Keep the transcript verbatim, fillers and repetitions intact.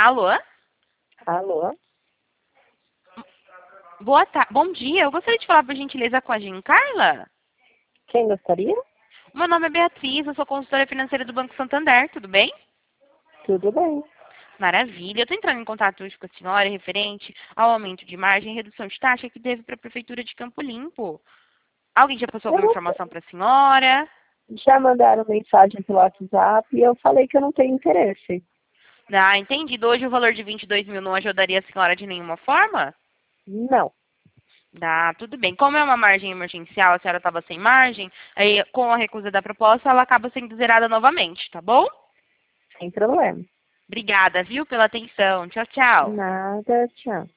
Alô? Alô? Boa tarde. Bom dia. Eu gostaria de falar, por gentileza, com a Giancarla. Quem gostaria? Meu nome é Beatriz, eu sou consultora financeira do Banco Santander, tudo bem? Tudo bem. Maravilha. Eu estou entrando em contato hoje com a senhora referente ao aumento de margem e redução de taxa que teve para a Prefeitura de Campo Limpo. Alguém já passou Eu alguma não informação para a senhora? Já mandaram mensagem pelo WhatsApp e eu falei que eu não tenho interesse. Ah, entendido. Hoje o valor de vinte e dois mil não ajudaria a senhora de nenhuma forma? Não, Ah, tudo bem. Como é uma margem emergencial, a senhora estava sem margem, aí com a recusa da proposta, ela acaba sendo zerada novamente, tá bom? sem problema. Obrigada, viu, pela atenção. Tchau, tchau. Nada, tchau.